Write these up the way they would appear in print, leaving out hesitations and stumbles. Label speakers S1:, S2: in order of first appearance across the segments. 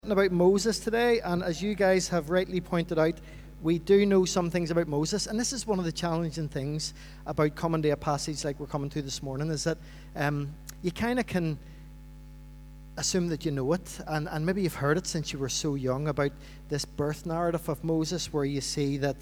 S1: About Moses today, and as you guys have rightly pointed out, we do know some things about Moses, and this is one of the challenging things about coming to a passage like we're coming to this morning, is that you kind of can assume that you know it, and maybe you've heard it since you were so young about this birth narrative of Moses, where you see that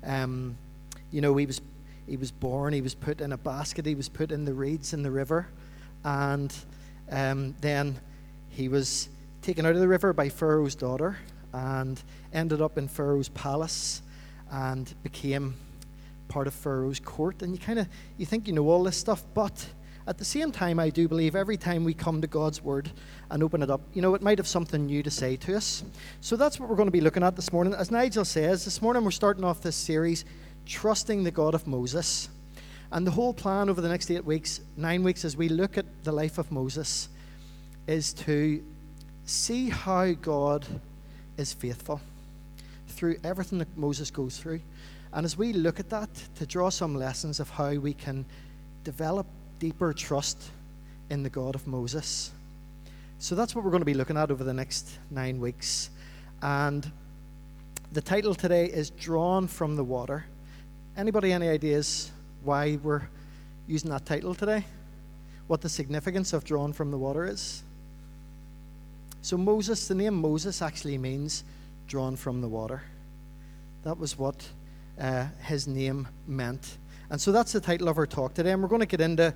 S1: he was born, he was put in a basket, he was put in the reeds in the river, and then he was taken out of the river by Pharaoh's daughter and ended up in Pharaoh's palace and became part of Pharaoh's court. And you think you know all this stuff, but at the same time, I do believe every time we come to God's word and open it up, it might have something new to say to us. So that's what we're going to be looking at this morning. As Nigel says, this morning we're starting off this series, Trusting the God of Moses. And the whole plan over the next 9 weeks, as we look at the life of Moses, is to see how God is faithful through everything that Moses goes through. And as we look at that, to draw some lessons of how we can develop deeper trust in the God of Moses. So that's what we're going to be looking at over the next 9 weeks. And the title today is Drawn from the Water. Anybody any ideas why we're using that title today? What the significance of Drawn from the Water is? So Moses, the name Moses actually means drawn from the water. That was what his name meant. And so that's the title of our talk today. And we're going to get into,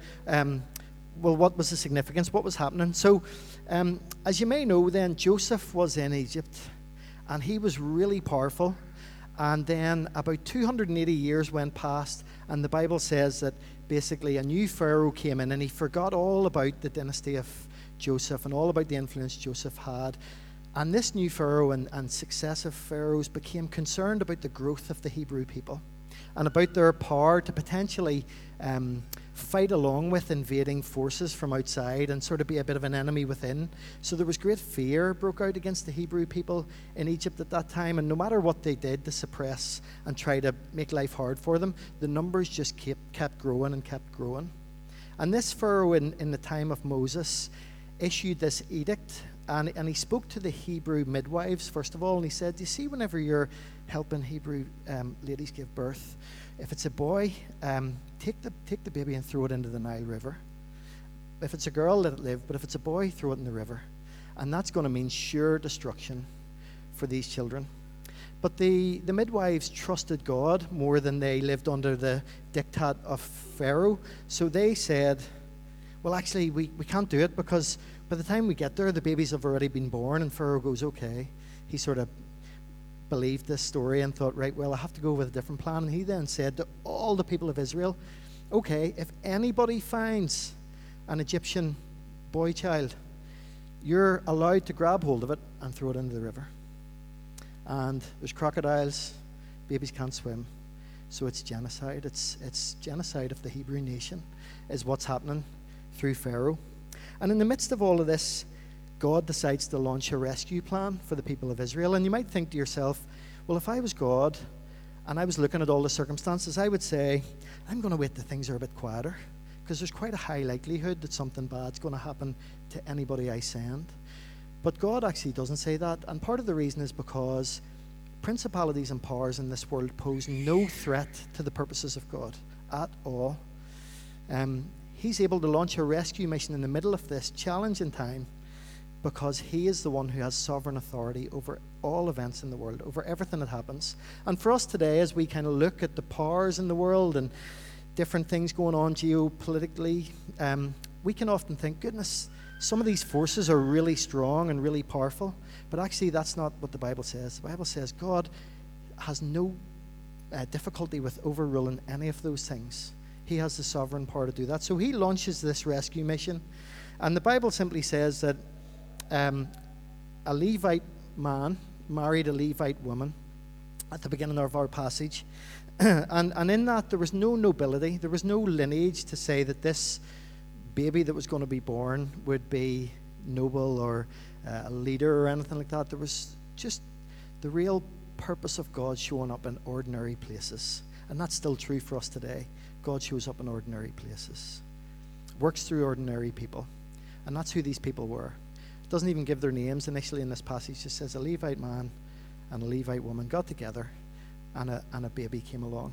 S1: what was the significance? What was happening? So as you may know then, Joseph was in Egypt. And he was really powerful. And then about 280 years went past. And the Bible says that basically a new Pharaoh came in. And he forgot all about the dynasty of Joseph and all about the influence Joseph had. And this new Pharaoh and successive Pharaohs became concerned about the growth of the Hebrew people and about their power to potentially fight along with invading forces from outside and sort of be a bit of an enemy within. So there was great fear broke out against the Hebrew people in Egypt at that time, and no matter what they did to suppress and try to make life hard for them, the numbers just kept growing and kept growing. And this Pharaoh in the time of Moses issued this edict, and he spoke to the Hebrew midwives first of all, and he said, you see, whenever you're helping Hebrew ladies give birth, if it's a boy, take the baby and throw it into the Nile River. If it's a girl, let it live, but if it's a boy, throw it in the river. And that's going to mean sure destruction for these children. But the midwives trusted God more than they lived under the diktat of Pharaoh, so they said, well, actually, we can't do it, because by the time we get there, the babies have already been born. And Pharaoh goes, okay. He sort of believed this story and thought, right, well, I have to go with a different plan. And he then said to all the people of Israel, okay, if anybody finds an Egyptian boy child, you're allowed to grab hold of it and throw it into the river. And there's crocodiles, babies can't swim. So it's genocide. It's genocide of the Hebrew nation is what's happening through Pharaoh. And in the midst of all of this, God decides to launch a rescue plan for the people of Israel. And you might think to yourself, well, if I was God and I was looking at all the circumstances, I would say, I'm going to wait till things are a bit quieter, because there's quite a high likelihood that something bad's going to happen to anybody I send. But God actually doesn't say that. And part of the reason is because principalities and powers in this world pose no threat to the purposes of God at all. He's able to launch a rescue mission in the middle of this challenging time, because he is the one who has sovereign authority over all events in the world, over everything that happens. And for us today, as we kind of look at the powers in the world and different things going on geopolitically, we can often think, goodness, some of these forces are really strong and really powerful. But actually, that's not what the Bible says. The Bible says God has no difficulty with overruling any of those things. He has the sovereign power to do that. So he launches this rescue mission. And the Bible simply says that a Levite man married a Levite woman at the beginning of our passage. and in that, there was no nobility. There was no lineage to say that this baby that was going to be born would be noble or a leader or anything like that. There was just the real purpose of God showing up in ordinary places. And that's still true for us today. God shows up in ordinary places, works through ordinary people. And that's who these people were. Doesn't even give their names initially in this passage. Just says a Levite man and a Levite woman got together, and a baby came along.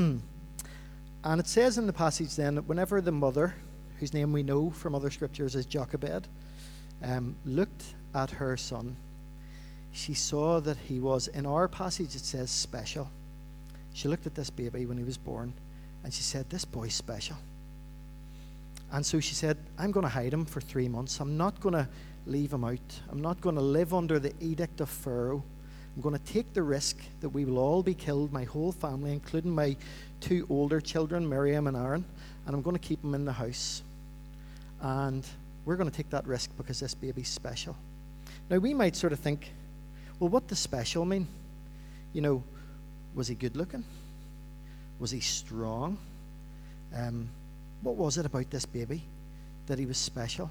S1: And it says in the passage then that whenever the mother, whose name we know from other scriptures is Jochebed, looked at her son, she saw that he was, in our passage it says, special. She looked at this baby when he was born, and she said, this boy's special. And so she said, I'm going to hide him for 3 months. I'm not going to leave him out. I'm not going to live under the edict of Pharaoh. I'm going to take the risk that we will all be killed, my whole family, including my 2 older children, Miriam and Aaron, and I'm going to keep them in the house. And we're going to take that risk because this baby's special. Now, we might sort of think, well, what does special mean? You know, was he good looking? Was he strong? What was it about this baby that he was special?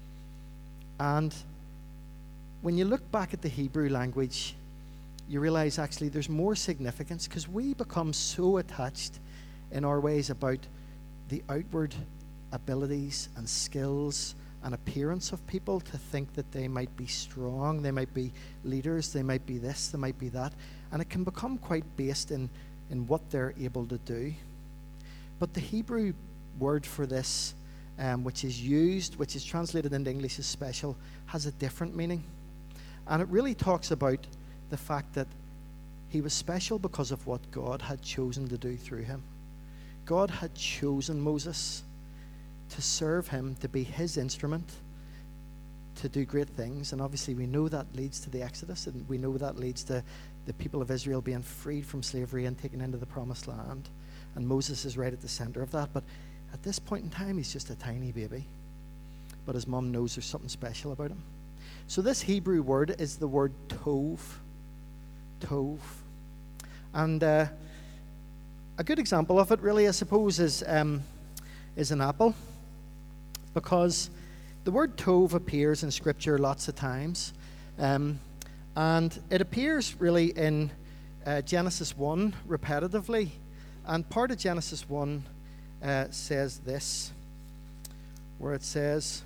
S1: And when you look back at the Hebrew language, you realize actually there's more significance, because we become so attached in our ways about the outward abilities and skills and appearance of people to think that they might be strong, they might be leaders, they might be this, they might be that. And it can become quite based in what they're able to do. But the Hebrew word for this, which is translated into English as special, has a different meaning. And it really talks about the fact that he was special because of what God had chosen to do through him. God had chosen Moses to serve him, to be his instrument, to do great things. And obviously we know that leads to the Exodus, and we know that leads to the people of Israel being freed from slavery and taken into the promised land. And Moses is right at the center of that. But at this point in time, he's just a tiny baby. But his mom knows there's something special about him. So this Hebrew word is the word tov. Tov. And a good example of it, really, I suppose, is an apple. Because the word tov appears in Scripture lots of times. And it appears really in Genesis 1 repetitively. And part of Genesis 1 says this, where it says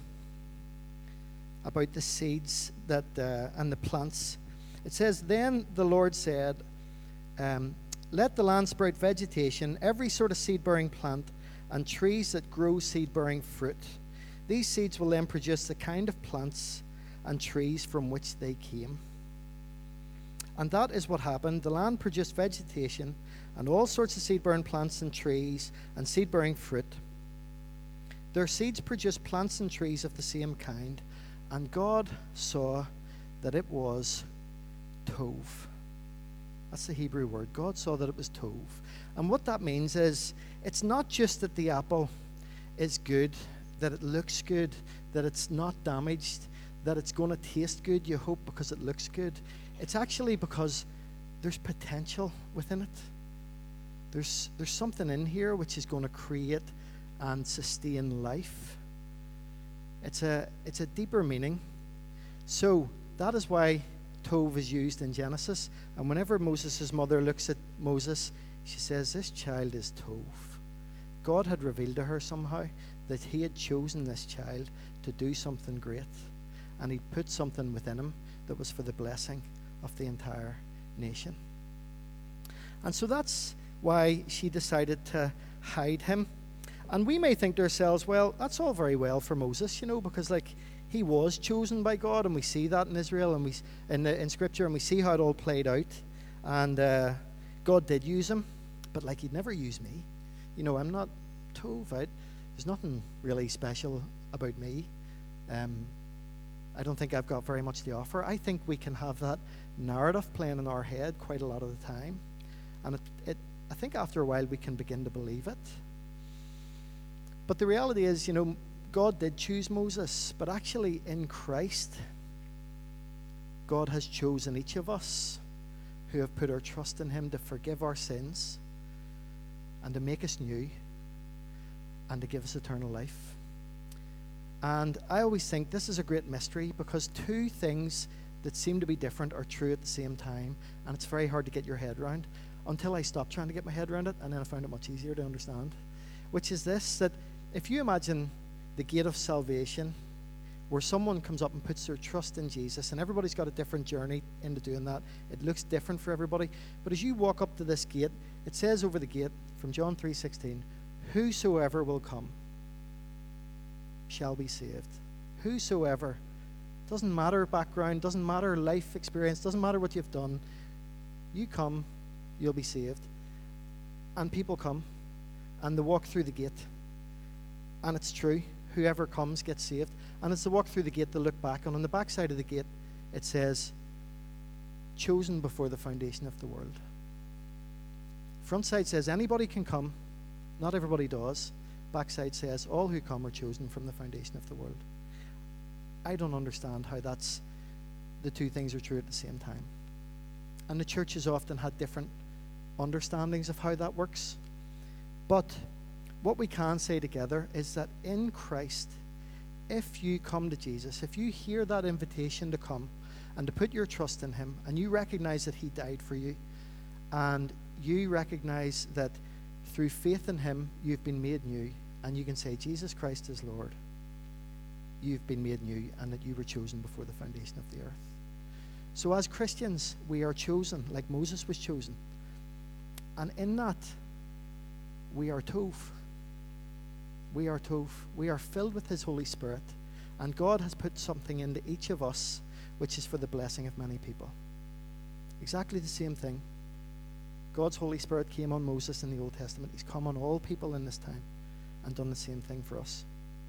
S1: about the seeds that and the plants. It says, then the Lord said, let the land sprout vegetation, every sort of seed-bearing plant, and trees that grow seed-bearing fruit. These seeds will then produce the kind of plants and trees from which they came. And that is what happened. The land produced vegetation and all sorts of seed-bearing plants and trees and seed-bearing fruit. Their seeds produced plants and trees of the same kind, and God saw that it was tov. That's the Hebrew word. God saw that it was tov. And what that means is, it's not just that the apple is good, that it looks good, that it's not damaged, that it's going to taste good, you hope, because it looks good. It's actually because there's potential within it. There's something in here which is going to create and sustain life. It's a deeper meaning. So that is why tov is used in Genesis. And whenever Moses' mother looks at Moses, she says, this child is tov. God had revealed to her somehow that he had chosen this child to do something great. And he'd put something within him that was for the blessing of the entire nation. And so that's why she decided to hide him. And we may think to ourselves, well, that's all very well for Moses, because he was chosen by God, and we see that in Israel and in Scripture, and we see how it all played out. And God did use him, but he'd never use me. I'm not tov. There's nothing really special about me. I don't think I've got very much to offer. I think we can have that narrative playing in our head quite a lot of the time. And I think after a while we can begin to believe it. But the reality is, God did choose Moses, but actually in Christ, God has chosen each of us who have put our trust in him to forgive our sins and to make us new and to give us eternal life. And I always think this is a great mystery, because two things that seem to be different are true at the same time, and it's very hard to get your head around, until I stopped trying to get my head around it, and then I found it much easier to understand, which is this, that if you imagine the gate of salvation, where someone comes up and puts their trust in Jesus, and everybody's got a different journey into doing that. It looks different for everybody. But as you walk up to this gate, it says over the gate from John 3:16, whosoever will come shall be saved. Whosoever. Doesn't matter background, doesn't matter life experience, doesn't matter what you've done. You come, you'll be saved. And people come, and they walk through the gate. And it's true, whoever comes gets saved. And as they walk through the gate, they look back, and on the back side of the gate, it says, chosen before the foundation of the world. Front side says, anybody can come. Not everybody does. Back side says, all who come are chosen from the foundation of the world. I don't understand how the two things are true at the same time. And the church has often had different understandings of how that works. But what we can say together is that in Christ, if you come to Jesus, if you hear that invitation to come and to put your trust in him, and you recognize that he died for you, and you recognize that through faith in him, you've been made new, and you can say, Jesus Christ is Lord. You've been made new, and that you were chosen before the foundation of the earth. So as Christians, we are chosen like Moses was chosen. And in that, we are Tov. We are Tov. We are filled with his Holy Spirit. And God has put something into each of us which is for the blessing of many people. Exactly the same thing. God's Holy Spirit came on Moses in the Old Testament. He's come on all people in this time and done the same thing for us.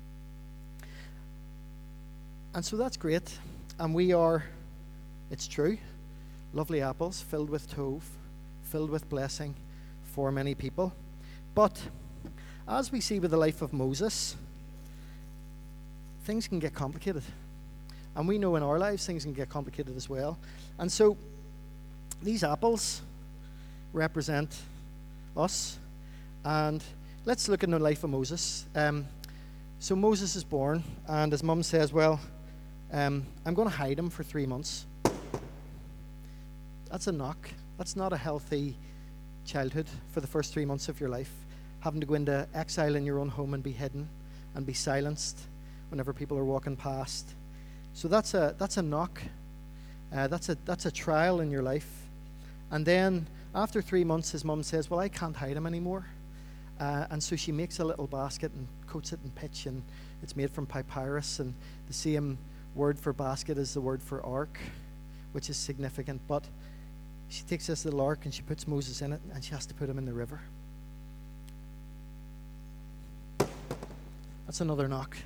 S1: And so that's great. And we are, it's true, lovely apples filled with Tov, filled with blessing for many people. But as we see with the life of Moses, things can get complicated. And we know in our lives things can get complicated as well. And so these apples represent us. And let's look in the life of Moses. So Moses is born, and his mum says, well, I'm going to hide him for 3 months. That's a knock. That's not a healthy childhood for the first 3 months of your life. Having to go into exile in your own home and be hidden and be silenced whenever people are walking past. So that's a knock. That's a trial in your life. And then after 3 months, his mum says, well, I can't hide him anymore. And so she makes a little basket and coats it in pitch, and it's made from papyrus, and the same word for basket is the word for ark, which is significant. But she takes this little ark and she puts Moses in it, and she has to put him in the river. That's another knock.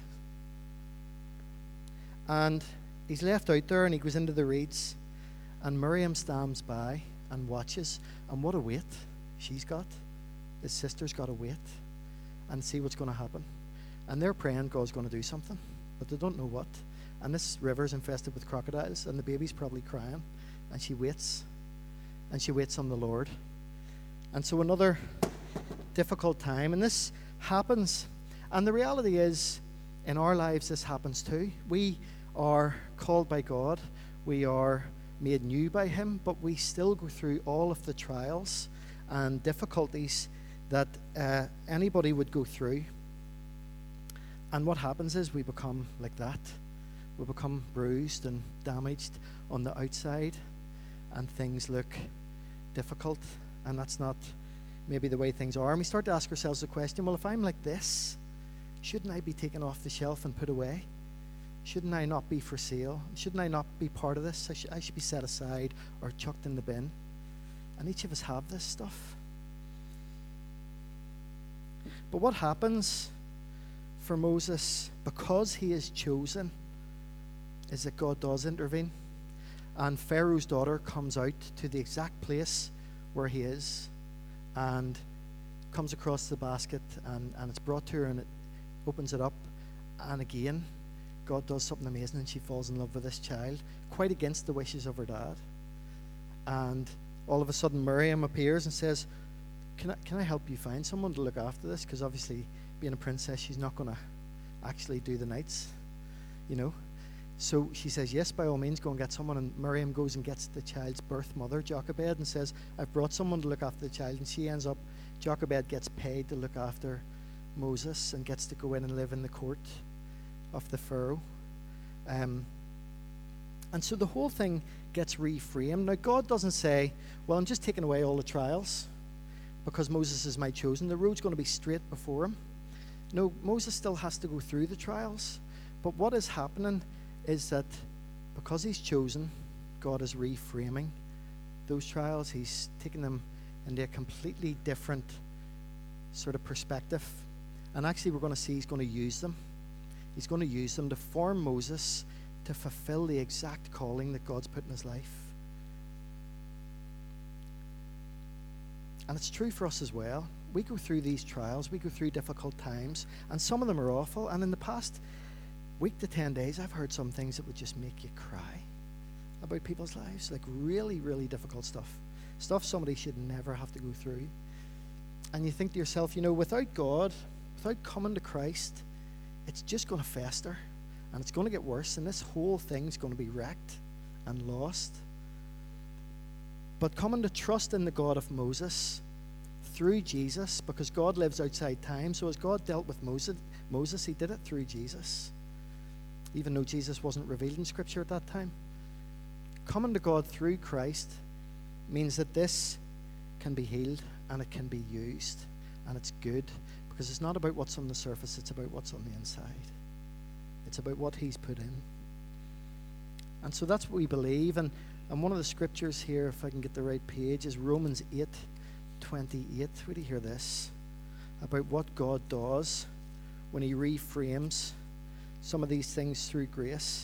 S1: And he's left out there, and he goes into the reeds, and Miriam stands by and watches. And what a wait she's got. His sister's got to wait and see what's going to happen. And they're praying God's going to do something, but they don't know what. And this river's infested with crocodiles, and the baby's probably crying. And she waits. And she waits on the Lord. And so another difficult time. And this happens. And the reality is, in our lives, this happens too. We are called by God. We are made new by him, but we still go through all of the trials and difficulties that anybody would go through. And what happens is we become like that. We become bruised and damaged on the outside, and things look difficult, and that's not maybe the way things are. And we start to ask ourselves the question, well, if I'm like this, shouldn't I be taken off the shelf and put away? Shouldn't I not be for sale? Shouldn't I not be part of this? I should be set aside or chucked in the bin. And each of us have this stuff. But what happens for Moses, because he is chosen, is that God does intervene. And Pharaoh's daughter comes out to the exact place where he is and comes across the basket, and it's brought to her, and it opens it up. And again, God does something amazing, and she falls in love with this child, quite against the wishes of her dad. And all of a sudden, Miriam appears and says, can I help you find someone to look after this? Because obviously, being a princess, she's not going to actually do the nights, you know. So she says, yes, by all means, go and get someone. And Miriam goes and gets the child's birth mother, Jochebed, and says, I've brought someone to look after the child. And she ends up, Jochebed gets paid to look after Moses and gets to go in and live in the court of the Pharaoh. And so the whole thing gets reframed. Now, God doesn't say, well, I'm just taking away all the trials because Moses is my chosen. The road's going to be straight before him. No, Moses still has to go through the trials. But what is happening is that because he's chosen, God is reframing those trials. He's taking them into a completely different sort of perspective. And actually, we're going to see he's going to use them. He's going to use them to form Moses to fulfill the exact calling that God's put in his life. And it's true for us as well. We go through these trials, we go through difficult times, and some of them are awful. And in the past week to 10 days, I've heard some things that would just make you cry about people's lives, like really, really difficult stuff. Stuff somebody should never have to go through. And you think to yourself, without God, without coming to Christ, it's just going to fester. And it's going to get worse, and this whole thing's going to be wrecked and lost. But coming to trust in the God of Moses through Jesus, because God lives outside time, so as God dealt with Moses, he did it through Jesus, even though Jesus wasn't revealed in Scripture at that time. Coming to God through Christ means that this can be healed and it can be used, and it's good, because it's not about what's on the surface, it's about what's on the inside. It's about what he's put in. And so that's what we believe. And one of the scriptures here, if I can get the right page, is Romans 8:28. Where do you hear this? About what God does when he reframes some of these things through grace.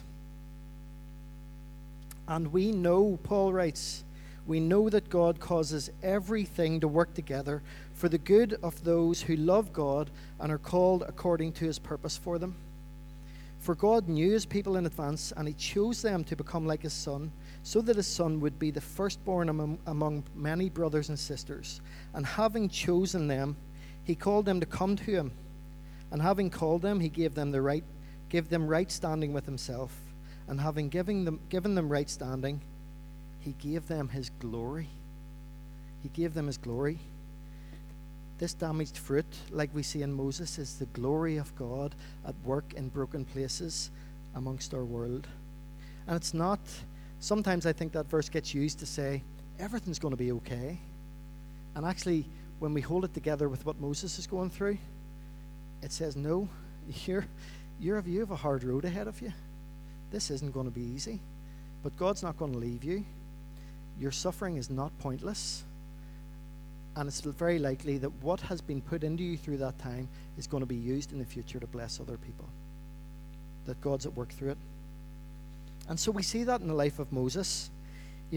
S1: And we know, Paul writes, we know that God causes everything to work together for the good of those who love God and are called according to his purpose for them. For God knew his people in advance, and he chose them to become like his son, so that his son would be the firstborn among many brothers and sisters. And having chosen them, he called them to come to him. And having called them, he gave them right standing with himself. And having given them right standing, he gave them his glory. He gave them his glory. This damaged fruit, like we see in Moses, is the glory of God at work in broken places amongst our world. And it's not, sometimes I think that verse gets used to say, everything's going to be okay. And actually, when we hold it together with what Moses is going through, it says, no, you have a hard road ahead of you. This isn't going to be easy. But God's not going to leave you. Your suffering is not pointless. And it's very likely that what has been put into you through that time is going to be used in the future to bless other people. That God's at work through it. And so we see that in the life of Moses. He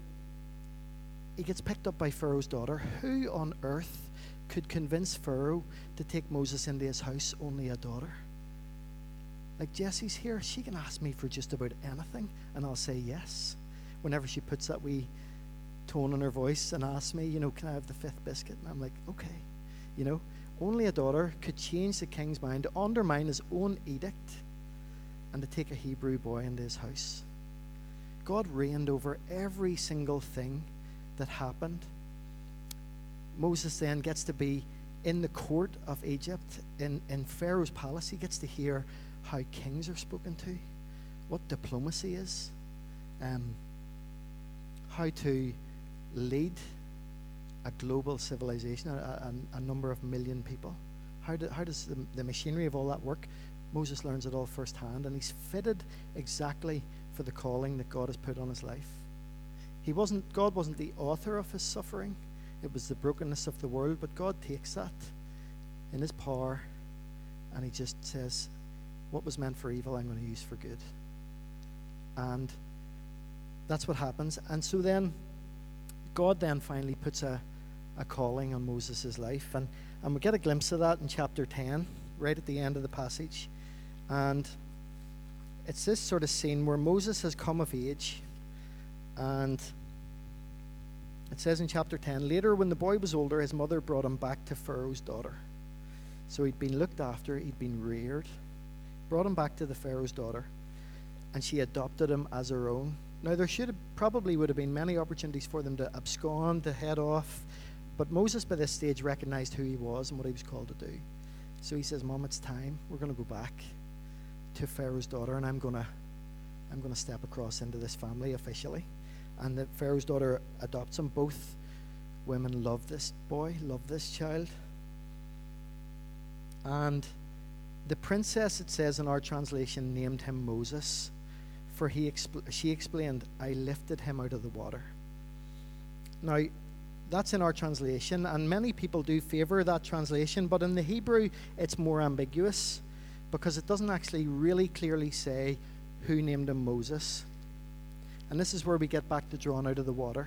S1: gets picked up by Pharaoh's daughter. Who on earth could convince Pharaoh to take Moses into his house? Only a daughter. Like, Jessie's here. She can ask me for just about anything, and I'll say yes. Whenever she puts that wee tone in her voice and asks me, can I have the 5th biscuit? And I'm like, okay. Only a daughter could change the king's mind, to undermine his own edict, and to take a Hebrew boy into his house. God reigned over every single thing that happened. Moses then gets to be in the court of Egypt, in Pharaoh's palace. He gets to hear how kings are spoken to, what diplomacy is, how to lead a global civilization, a number of million people. How does the machinery of all that work? Moses learns it all firsthand, and he's fitted exactly for the calling that God has put on his life. God wasn't the author of his suffering. It was the brokenness of the world, but God takes that in his power, and he just says, what was meant for evil, I'm going to use for good. And that's what happens. And so then God then finally puts a calling on Moses' life. And we get a glimpse of that in chapter 10, right at the end of the passage. And it's this sort of scene where Moses has come of age. And it says in chapter 10, later when the boy was older, his mother brought him back to Pharaoh's daughter. So he'd been looked after, he'd been reared, brought him back to the Pharaoh's daughter, and she adopted him as her own. Now, there probably would have been many opportunities for them to abscond, to head off, but Moses by this stage recognized who he was and what he was called to do. So he says, Mom, it's time. We're going to go back to Pharaoh's daughter, and I'm going I'm going to step across into this family officially. And the Pharaoh's daughter adopts him. Both women love this boy, love this child. And the princess, it says in our translation, named him Moses, for she explained, I lifted him out of the water. Now, that's in our translation, and many people do favor that translation, but in the Hebrew, it's more ambiguous because it doesn't actually really clearly say who named him Moses. And this is where we get back to drawn out of the water.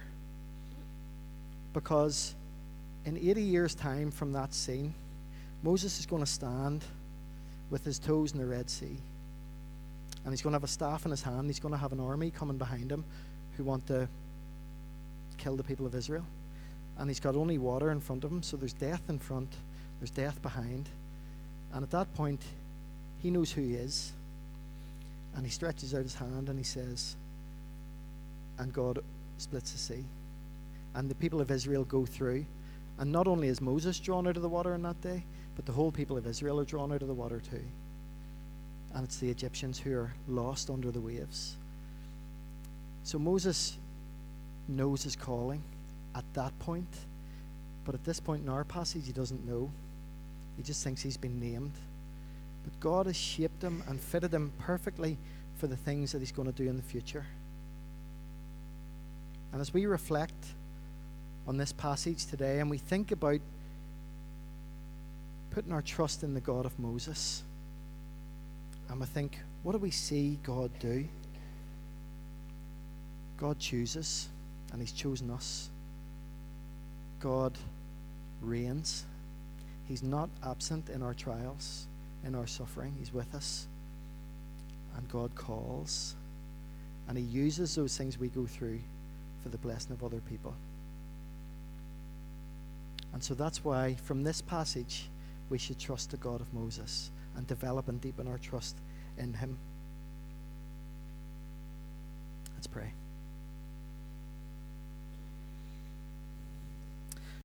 S1: Because in 80 years' time from that scene, Moses is going to stand with his toes in the Red Sea. And he's going to have a staff in his hand. He's going to have an army coming behind him who want to kill the people of Israel. And he's got only water in front of him, so there's death in front, there's death behind. And at that point, he knows who he is. And he stretches out his hand and he says, and God splits the sea. And the people of Israel go through. And not only is Moses drawn out of the water on that day, but the whole people of Israel are drawn out of the water too. And it's the Egyptians who are lost under the waves. So Moses knows his calling at that point. But at this point in our passage, he doesn't know. He just thinks he's been named. But God has shaped him and fitted him perfectly for the things that he's going to do in the future. And as we reflect on this passage today and we think about putting our trust in the God of Moses, and we think, what do we see God do? God chooses, and he's chosen us. God reigns. He's not absent in our trials, in our suffering. He's with us. And God calls, and he uses those things we go through for the blessing of other people. And so that's why from this passage we should trust the God of Moses and develop and deepen our trust in him. Let's pray.